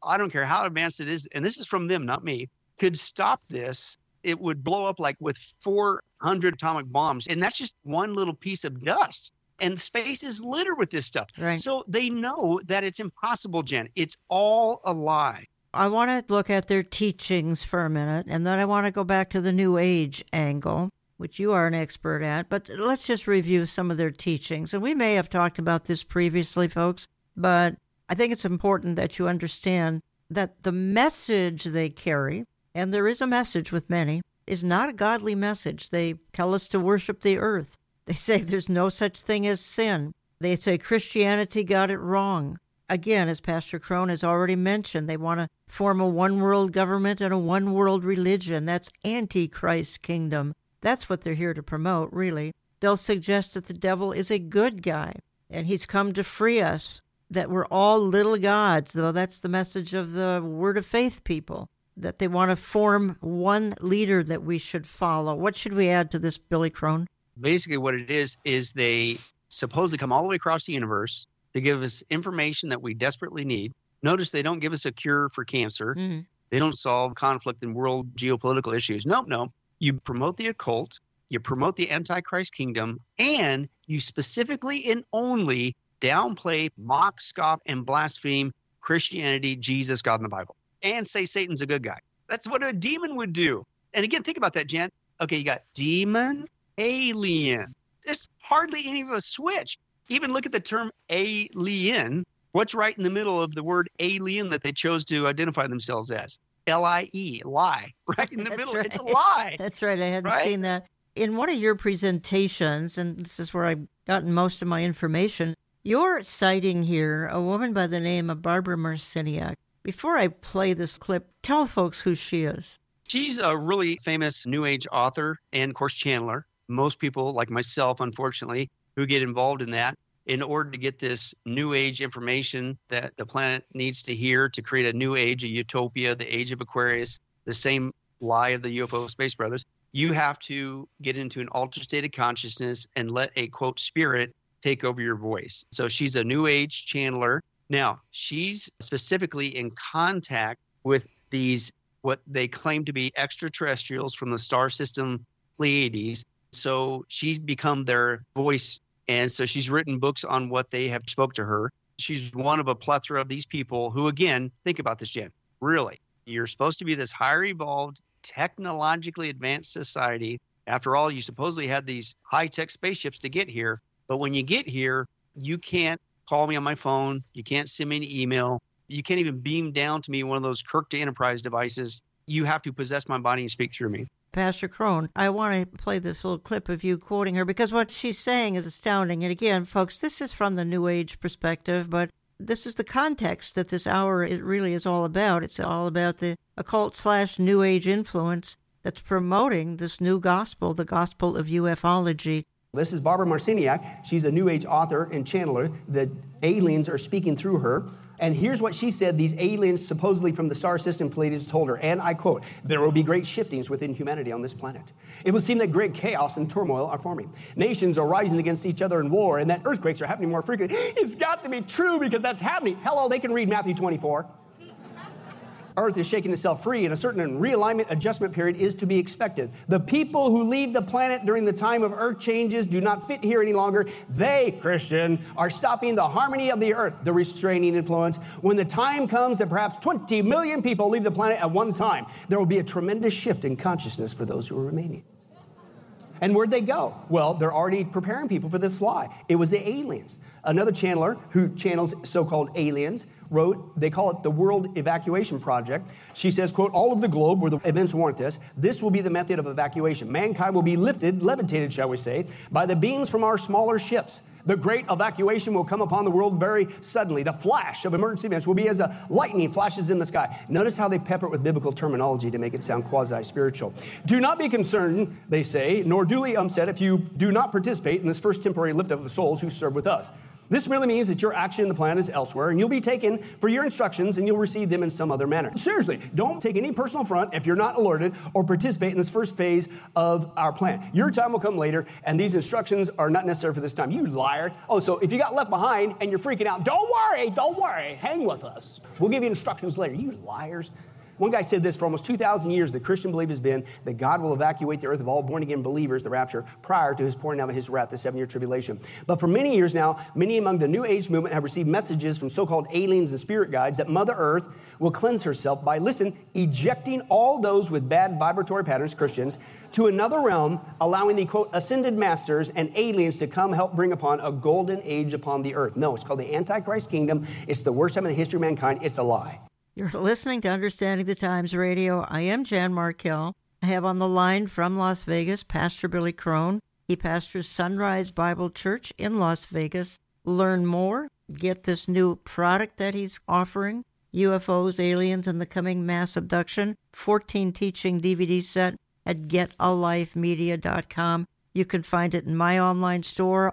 I don't care how advanced it is, and this is from them, not me, could stop this, it would blow up like with 400 atomic bombs. And that's just one little piece of dust. And space is littered with this stuff. Right. So they know that it's impossible, Jen. It's all a lie. I want to look at their teachings for a minute, and then I want to go back to the New Age angle, which you are an expert at. But let's just review some of their teachings. And we may have talked about this previously, folks, but I think it's important that you understand that the message they carry, and there is a message with many, is not a godly message. They tell us to worship the earth. They say there's no such thing as sin. They say Christianity got it wrong. Again, as Pastor Crone has already mentioned, they want to form a one-world government and a one-world religion. That's Antichrist kingdom. That's what they're here to promote, really. They'll suggest that the devil is a good guy, and he's come to free us, that we're all little gods, though that's the message of the Word of Faith people, that they want to form one leader that we should follow. What should we add to this, Billy Crone? Basically what it is they supposedly come all the way across the universe to give us information that we desperately need. Notice they don't give us a cure for cancer. Mm-hmm. They don't solve conflict and world geopolitical issues. No. You promote the occult, you promote the Antichrist kingdom, and you specifically and only downplay, mock, scoff, and blaspheme Christianity, Jesus, God, and the Bible, and say Satan's a good guy. That's what a demon would do. And again, think about that, Jen. Okay, you got demon, alien. There's hardly any of a switch. Even look at the term alien. What's right in the middle of the word alien that they chose to identify themselves as? L-I-E, lie. Right in the middle. Right. It's a lie. That's right. I hadn't seen that. In one of your presentations, and this is where I've gotten most of my information, you're citing here a woman by the name of Barbara Marciniak. Before I play this clip, tell folks who she is. She's a really famous New Age author and, of course, channeler. Most people, like myself, unfortunately, who get involved in that, in order to get this New Age information that the planet needs to hear to create a new age, a utopia, the age of Aquarius, the same lie of the UFO space brothers, you have to get into an altered state of consciousness and let a, quote, spirit take over your voice. So she's a New Age channeler. Now, she's specifically in contact with these, what they claim to be extraterrestrials from the star system Pleiades. So she's become their voice. And so she's written books on what they have spoke to her. She's one of a plethora of these people who, again, think about this, Jen. Really, you're supposed to be this higher evolved, technologically advanced society. After all, you supposedly had these high-tech spaceships to get here. But when you get here, you can't call me on my phone. You can't send me an email. You can't even beam down to me one of those Kirk to Enterprise devices. You have to possess my body and speak through me. Pastor Crone, I want to play this little clip of you quoting her because what she's saying is astounding. And again, folks, this is from the New Age perspective, but this is the context that this hour it really is all about. It's all about the occult/New Age influence that's promoting this new gospel, the gospel of ufology. This is Barbara Marciniak. She's a New Age author and channeler. The aliens are speaking through her. And here's what she said these aliens, supposedly from the star system Pleiades, told her, and I quote, "There will be great shiftings within humanity on this planet. It will seem that great chaos and turmoil are forming. Nations are rising against each other in war, and that earthquakes are happening more frequently. It's got to be true because that's happening." Hello, they can read Matthew 24. Earth is shaking itself free, and a certain realignment adjustment period is to be expected. The people who leave the planet during the time of earth changes do not fit here any longer. They, Christian, are stopping the harmony of the earth, the restraining influence. When the time comes that perhaps 20 million people leave the planet at one time, there will be a tremendous shift in consciousness for those who are remaining. And where'd they go? Well, they're already preparing people for this lie. It was the aliens. Another channeler who channels so-called aliens wrote, they call it the World Evacuation Project. She says, quote, "All over the globe where the events warrant this will be the method of evacuation. Mankind will be levitated, shall we say, by the beams from our smaller ships. The great evacuation will come upon the world very suddenly. The flash of emergency events will be as a lightning flashes in the sky." Notice how they pepper it with biblical terminology to make it sound quasi-spiritual. "Do not be concerned," they say, "nor duly upset if you do not participate in this first temporary lift-up of souls who serve with us." This merely means that your action in the plan is elsewhere, and you'll be taken for your instructions, and you'll receive them in some other manner. Seriously, don't take any personal affront if you're not alerted or participate in this first phase of our plan. Your time will come later, and these instructions are not necessary for this time. You liar. Oh, so if you got left behind and you're freaking out, don't worry, hang with us. We'll give you instructions later. You liars. One guy said this: for almost 2,000 years, the Christian belief has been that God will evacuate the earth of all born-again believers, the rapture, prior to his pouring out of his wrath, the 7-year tribulation. But for many years now, many among the New Age movement have received messages from so-called aliens and spirit guides that Mother Earth will cleanse herself by, listen, ejecting all those with bad vibratory patterns, Christians, to another realm, allowing the, quote, ascended masters and aliens to come help bring upon a golden age upon the earth. No, it's called the Antichrist kingdom. It's the worst time in the history of mankind. It's a lie. You're listening to Understanding the Times Radio. I am Jan Markell. I have on the line from Las Vegas Pastor Billy Crone. He pastors Sunrise Bible Church in Las Vegas. Learn more. Get this new product that he's offering, UFOs, Aliens, and the Coming Mass Abduction, 14 teaching DVD set at getalifemedia.com. You can find it in my online store,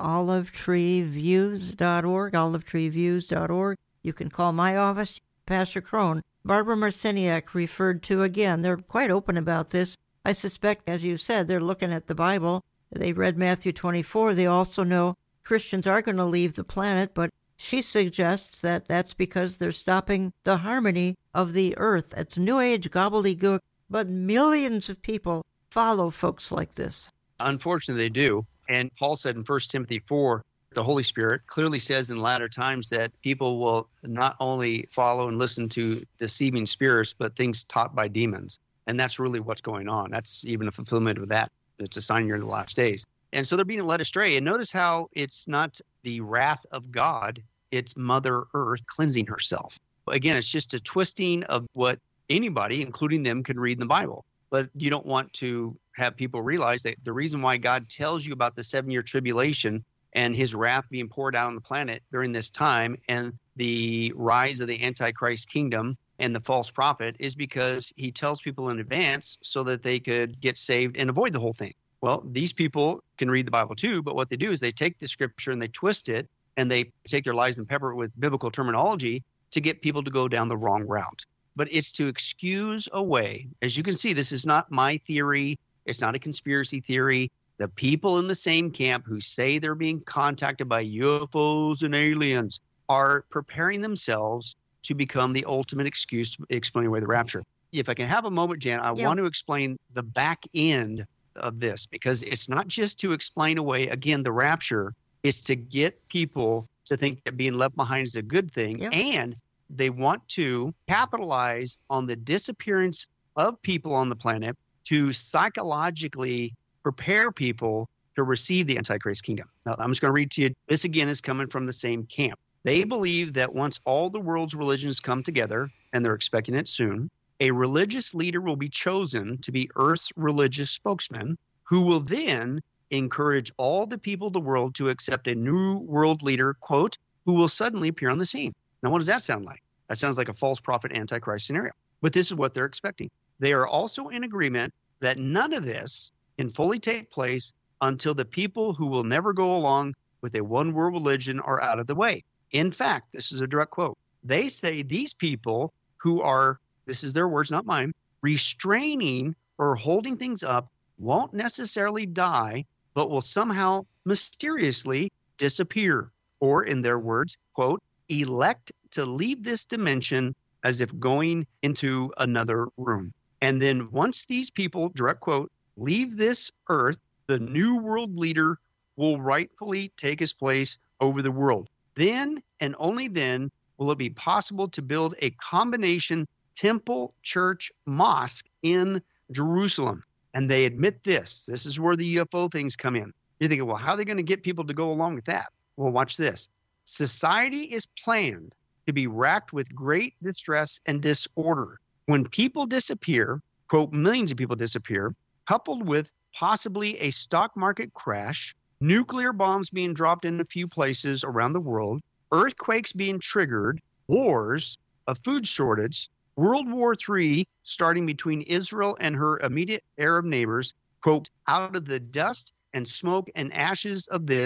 olivetreeviews.org, olivetreeviews.org. You can call my office, Pastor Crone. Barbara Marciniak referred to again. They're quite open about this. I suspect, as you said, they're looking at the Bible. They read Matthew 24. They also know Christians are going to leave the planet, but she suggests that that's because they're stopping the harmony of the earth. It's New Age gobbledygook, but millions of people follow folks like this. Unfortunately, they do. And Paul said in 1 Timothy 4, the Holy Spirit clearly says in latter times that people will not only follow and listen to deceiving spirits, but things taught by demons. And that's really what's going on. That's even a fulfillment of that. It's a sign you're in the last days. And so they're being led astray. And notice how it's not the wrath of God, it's Mother Earth cleansing herself. Again, it's just a twisting of what anybody, including them, can read in the Bible. But you don't want to have people realize that the reason why God tells you about the 7-year tribulation and his wrath being poured out on the planet during this time and the rise of the Antichrist kingdom and the false prophet is because he tells people in advance so that they could get saved and avoid the whole thing. Well, these people can read the Bible too, but what they do is they take the scripture and they twist it and they take their lies and pepper it with biblical terminology to get people to go down the wrong route. But it's to excuse away. As you can see, this is not my theory. It's not a conspiracy theory. The people in the same camp who say they're being contacted by UFOs and aliens are preparing themselves to become the ultimate excuse to explain away the rapture. If I can have a moment, Jan, I want to explain the back end of this, because it's not just to explain away, again, the rapture. It's to get people to think that being left behind is a good thing. And they want to capitalize on the disappearance of people on the planet to psychologically prepare people to receive the Antichrist kingdom. Now, I'm just going to read to you. This, again, is coming from the same camp. They believe that once all the world's religions come together, and they're expecting it soon, a religious leader will be chosen to be Earth's religious spokesman, who will then encourage all the people of the world to accept a new world leader, quote, who will suddenly appear on the scene. Now, what does that sound like? That sounds like a false prophet Antichrist scenario. But this is what they're expecting. They are also in agreement that none of this can fully take place until the people who will never go along with a one-world religion are out of the way. In fact, this is a direct quote. They say these people who are, this is their words, not mine, restraining or holding things up won't necessarily die, but will somehow mysteriously disappear. Or in their words, quote, elect to leave this dimension as if going into another room. And then once these people, direct quote, leave this earth, the new world leader will rightfully take his place over the world. Then and only then will it be possible to build a combination temple, church, mosque in Jerusalem. And they admit this. This is where the UFO things come in. You're thinking, well, how are they going to get people to go along with that? Well, watch this. Society is planned to be racked with great distress and disorder. When people disappear, quote, millions of people disappear, coupled with possibly a stock market crash, nuclear bombs being dropped in a few places around the world, earthquakes being triggered, wars, a food shortage, World War III starting between Israel and her immediate Arab neighbors, quote, out of the dust and smoke and ashes of this,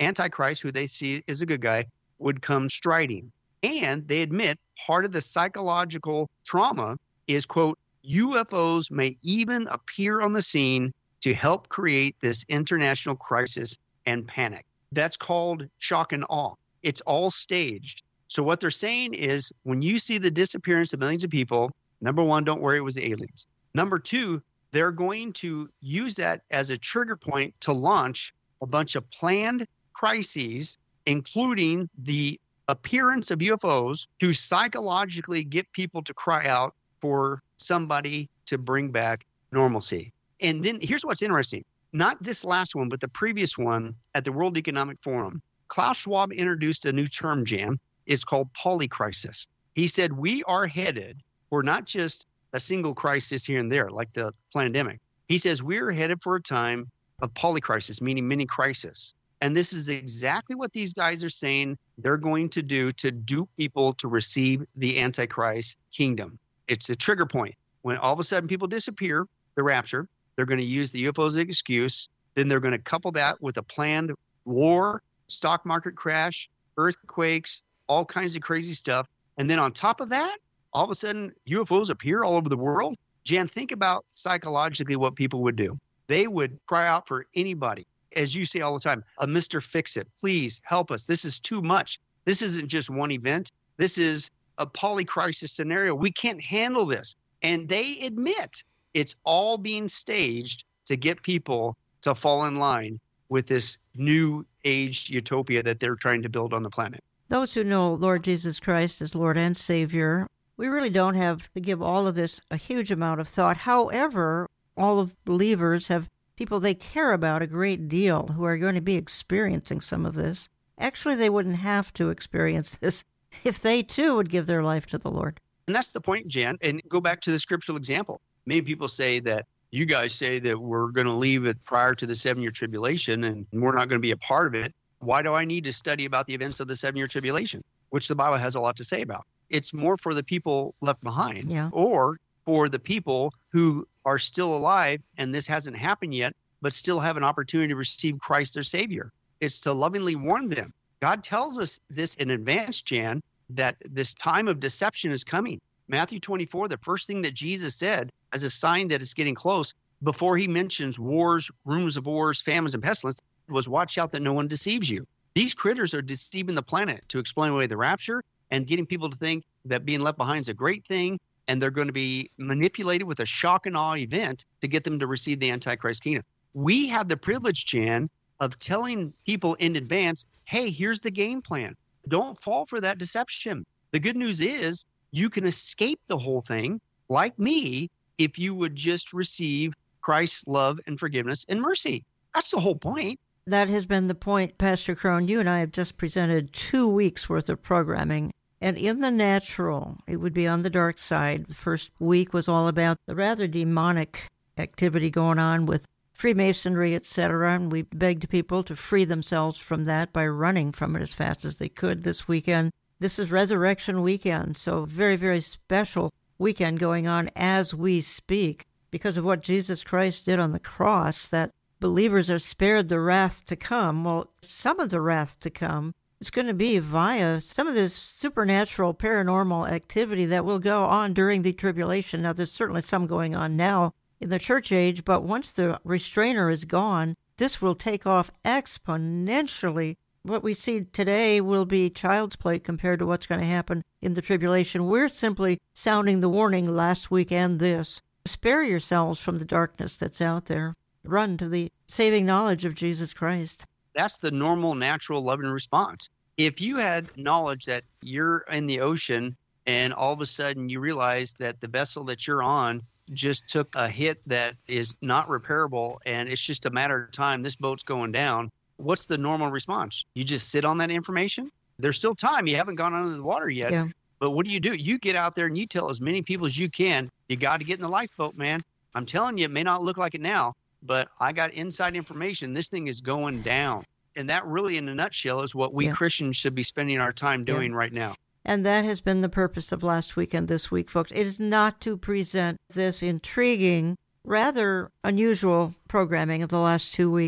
Antichrist, who they see is a good guy, would come striding. And they admit part of the psychological trauma is, quote, UFOs may even appear on the scene to help create this international crisis and panic. That's called shock and awe. It's all staged. So what they're saying is when you see the disappearance of millions of people, number one, don't worry, it was aliens. Number two, they're going to use that as a trigger point to launch a bunch of planned crises, including the appearance of UFOs, to psychologically get people to cry out for somebody to bring back normalcy. And then here's what's interesting. Not this last one, but the previous one at the World Economic Forum. Klaus Schwab introduced a new term, Jan. It's called polycrisis. He said, we are headed for not just a single crisis here and there, like the pandemic. He says, we're headed for a time of polycrisis, meaning mini crisis. And this is exactly what these guys are saying they're going to do to dupe people to receive the Antichrist kingdom. It's a trigger point. When all of a sudden people disappear, the rapture, they're going to use the UFOs as an excuse. Then they're going to couple that with a planned war, stock market crash, earthquakes, all kinds of crazy stuff. And then on top of that, all of a sudden UFOs appear all over the world. Jan, think about psychologically what people would do. They would cry out for anybody, as you say all the time, a Mr. Fix-It. Please help us. This is too much. This isn't just one event. This is a polycrisis scenario. We can't handle this. And they admit it's all being staged to get people to fall in line with this new age utopia that they're trying to build on the planet. Those who know Lord Jesus Christ as Lord and Savior, we really don't have to give all of this a huge amount of thought. However, all of believers have people they care about a great deal who are going to be experiencing some of this. Actually, they wouldn't have to experience this if they too would give their life to the Lord. And that's the point, Jan. And go back to the scriptural example. Many people say that you guys say that we're going to leave it prior to the 7-year tribulation and we're not going to be a part of it. Why do I need to study about the events of the 7-year tribulation, which the Bible has a lot to say about? It's more for the people left behind or for the people who are still alive and this hasn't happened yet, but still have an opportunity to receive Christ their Savior. It's to lovingly warn them. God tells us this in advance, Jan, that this time of deception is coming. Matthew 24, the first thing that Jesus said as a sign that it's getting close, before he mentions wars, rumors of wars, famines, and pestilence, was watch out that no one deceives you. These critters are deceiving the planet to explain away the rapture and getting people to think that being left behind is a great thing, and they're going to be manipulated with a shock and awe event to get them to receive the Antichrist kingdom. We have the privilege, Jan, of telling people in advance, hey, here's the game plan. Don't fall for that deception. The good news is you can escape the whole thing, like me, if you would just receive Christ's love and forgiveness and mercy. That's the whole point. That has been the point, Pastor Crone. You and I have just presented 2 weeks' worth of programming. And in the natural, it would be on the dark side. The first week was all about the rather demonic activity going on with Freemasonry, etc. And we begged people to free themselves from that by running from it as fast as they could this weekend. This is Resurrection Weekend, so very, very special weekend going on as we speak because of what Jesus Christ did on the cross, that believers are spared the wrath to come. Well, some of the wrath to come is going to be via some of this supernatural, paranormal activity that will go on during the tribulation. Now, there's certainly some going on now in the church age, but once the restrainer is gone, this will take off exponentially. What we see today will be child's play compared to what's going to happen in the tribulation. We're simply sounding the warning last week and this. Spare yourselves from the darkness that's out there. Run to the saving knowledge of Jesus Christ. That's the normal, natural, loving response. If you had knowledge that you're in the ocean and all of a sudden you realize that the vessel that you're on just took a hit that is not repairable and it's just a matter of time, this boat's going down, what's the normal response? You just sit on that information? There's still time. You haven't gone under the water yet. Yeah. But what do? You get out there and you tell as many people as you can, you got to get in the lifeboat, man. I'm telling you, it may not look like it now, but I got inside information. This thing is going down. And that really, in a nutshell, is what we Christians should be spending our time doing right now. And that has been the purpose of last week and this week, folks. It is not to present this intriguing, rather unusual programming of the last 2 weeks.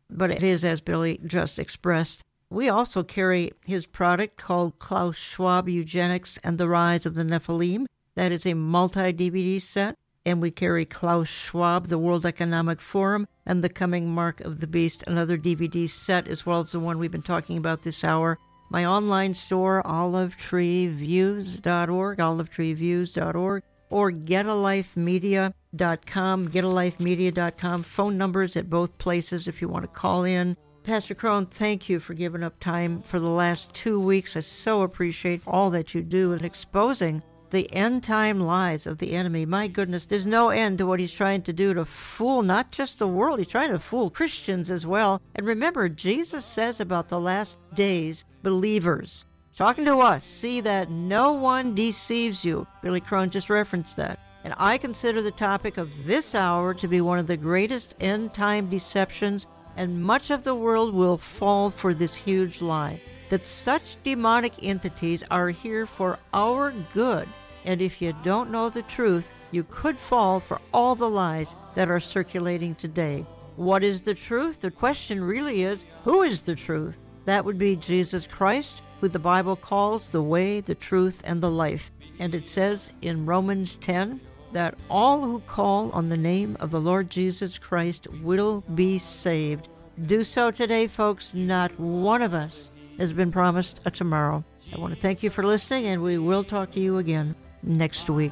but it is, as Billy just expressed. We also carry his product called Klaus Schwab Eugenics and the Rise of the Nephilim. That is a multi-DVD set. And we carry Klaus Schwab, the World Economic Forum, and The Coming Mark of the Beast, another DVD set, as well as the one we've been talking about this hour. My online store, olivetreeviews.org, olivetreeviews.org, or getalifemedia.com, getalifemedia.com. Phone numbers at both places if you want to call in. Pastor Crone, thank you for giving up time for the last 2 weeks. I so appreciate all that you do in exposing the end-time lies of the enemy. My goodness, there's no end to what he's trying to do to fool not just the world, he's trying to fool Christians as well. And remember, Jesus says about the last days, believers, talking to us, see that no one deceives you. Billy Crone just referenced that. And I consider the topic of this hour to be one of the greatest end-time deceptions, and much of the world will fall for this huge lie, that such demonic entities are here for our good. And if you don't know the truth, you could fall for all the lies that are circulating today. What is the truth? The question really is, who is the truth? That would be Jesus Christ, who the Bible calls the way, the truth, and the life. And it says in Romans 10 that all who call on the name of the Lord Jesus Christ will be saved. Do so today, folks. Not one of us has been promised a tomorrow. I want to thank you for listening, and we will talk to you again next week.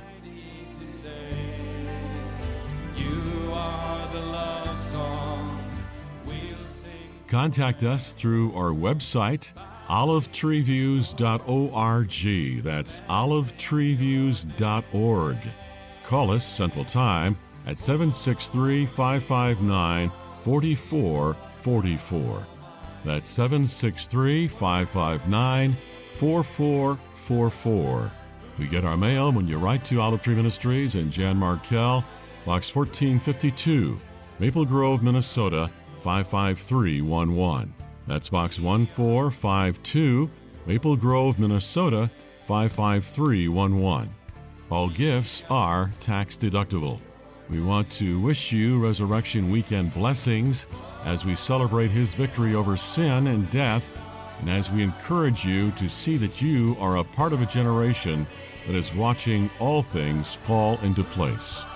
Contact us through our website, olivetreeviews.org. That's olivetreeviews.org. Call us Central Time at 763-559-4444. That's 763-559-4444. We get our mail when you write to Olive Tree Ministries in Jan Markell, Box 1452, Maple Grove, Minnesota, 55311. That's Box 1452, Maple Grove, Minnesota, 55311. All gifts are tax deductible. We want to wish you Resurrection Weekend blessings as we celebrate His victory over sin and death, and as we encourage you to see that you are a part of a generation that is watching all things fall into place.